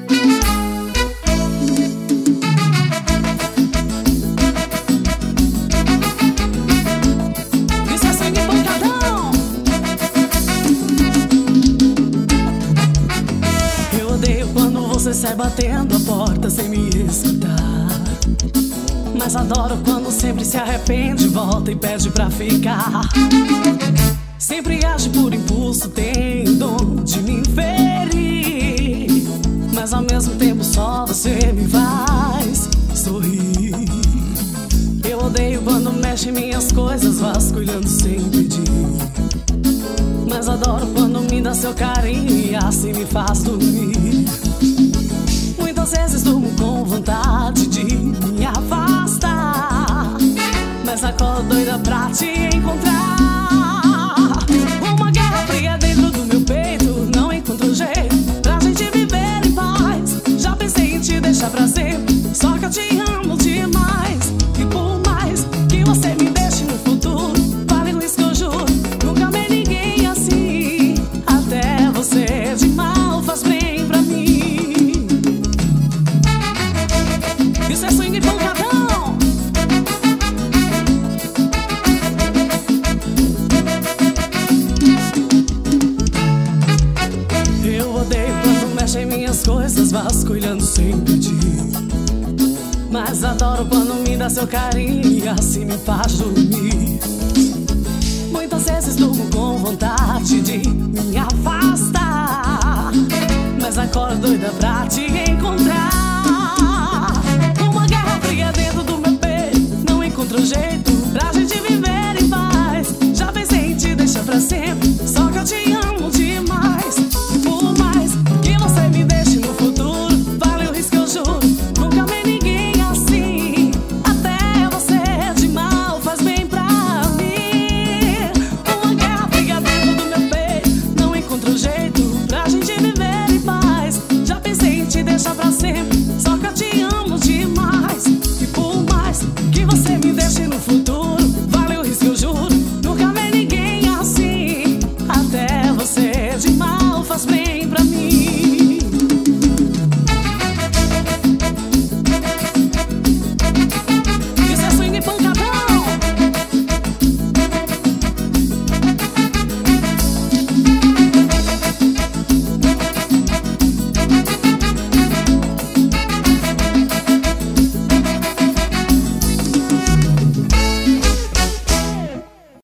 Isso é sangue pancadão. Eu odeio quando você sai batendo a porta sem me escutar, mas adoro quando sempre se arrepende, volta e pede pra ficar. Sempre age por impulso, tem dom de me ferir, mas ao mesmo tempo só você me faz sorrir. Eu odeio quando mexe em minhas coisas, vasculhando sem pedir, mas adoro quando me dá seu carinho e assim me faz dormir. Muitas vezes durmo com vontade de me afastar, mas acordo doida pra te encontrar. Uma guerra fria dentro do meu peito, não encontro jeito pra gente viver em paz. Já pensei em te deixar pra sempre, só que eu te amo demais. E por mais que você me deixe no futuro, vale nisso que eu juro, nunca amei ninguém assim. Até você de mal faz bem pra mim. Isso é sangue pancadão. Eu odeio quando mexe em minhas coisas, vasculhando sem pedir, mas adoro quando me dá seu carinho e assim me faz dormir. Muitas vezes durmo com vontade de me afastar, mas acordo doida pra te